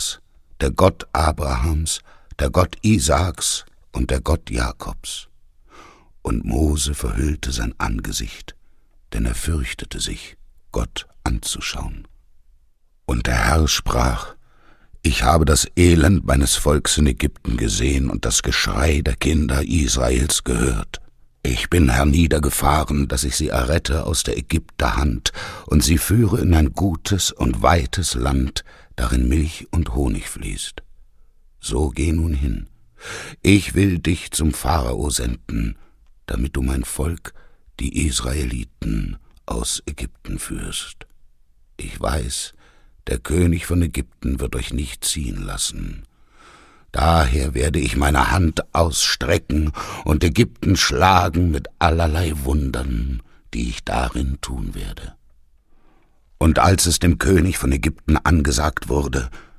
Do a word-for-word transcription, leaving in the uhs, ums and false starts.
Vaters, der Gott Abrahams, der Gott Isaaks und der Gott Jakobs. Und Mose verhüllte sein Angesicht, denn er fürchtete sich, Gott anzuschauen. Und der Herr sprach: Ich habe das Elend meines Volks in Ägypten gesehen und das Geschrei der Kinder Israels gehört. Ich bin herniedergefahren, dass ich sie errette aus der Ägypter Hand und sie führe in ein gutes und weites Land, darin Milch und Honig fließt. So geh nun hin. Ich will dich zum Pharao senden, damit du mein Volk, die Israeliten, aus Ägypten führst. Ich weiß, der König von Ägypten wird euch nicht ziehen lassen. Daher werde ich meine Hand ausstrecken und Ägypten schlagen mit allerlei Wundern, die ich darin tun werde. Und als es dem König von Ägypten angesagt wurde,